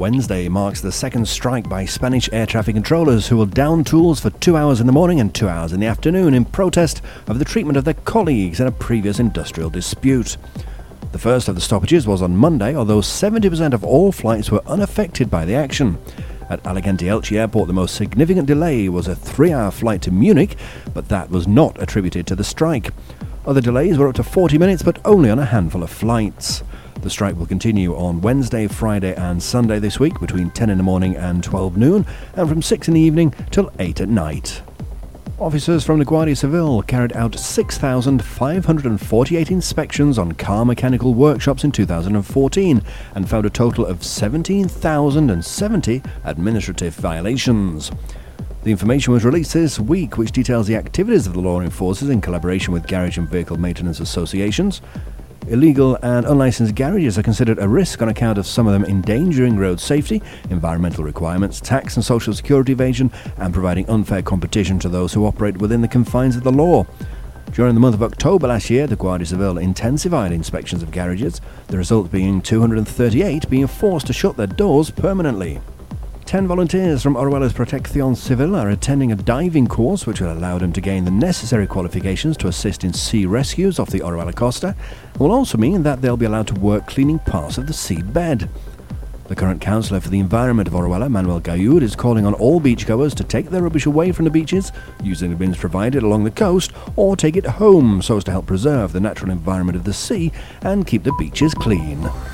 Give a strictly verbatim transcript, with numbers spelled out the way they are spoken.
Wednesday marks the second strike by Spanish air traffic controllers who will down tools for two hours in the morning and two hours in the afternoon in protest of the treatment of their colleagues in a previous industrial dispute. The first of the stoppages was on Monday, although seventy percent of all flights were unaffected by the action. At Alicante-Elche Airport, the most significant delay was a three-hour flight to Munich, but that was not attributed to the strike. Other delays were up to forty minutes, but only on a handful of flights. The strike will continue on Wednesday, Friday and Sunday this week between ten in the morning and twelve noon, and from six in the evening till eight at night. Officers from the Guardia Civil carried out six thousand five hundred forty-eight inspections on car mechanical workshops in two thousand fourteen and found a total of seventeen thousand seventy administrative violations. The information was released this week, which details the activities of the law enforcers in collaboration with garage and vehicle maintenance associations. Illegal and unlicensed garages are considered a risk on account of some of them endangering road safety, environmental requirements, tax and social security evasion, and providing unfair competition to those who operate within the confines of the law. During the month of October last year, the Guardia Civil intensified inspections of garages, the result being two hundred thirty-eight being forced to shut their doors permanently. Ten volunteers from Orihuela's Protección Civil are attending a diving course which will allow them to gain the necessary qualifications to assist in sea rescues off the Orihuela Costa, and will also mean that they'll be allowed to work cleaning parts of the seabed. The current councillor for the environment of Orihuela, Manuel Gayud, is calling on all beachgoers to take their rubbish away from the beaches, using the bins provided along the coast, or take it home so as to help preserve the natural environment of the sea and keep the beaches clean.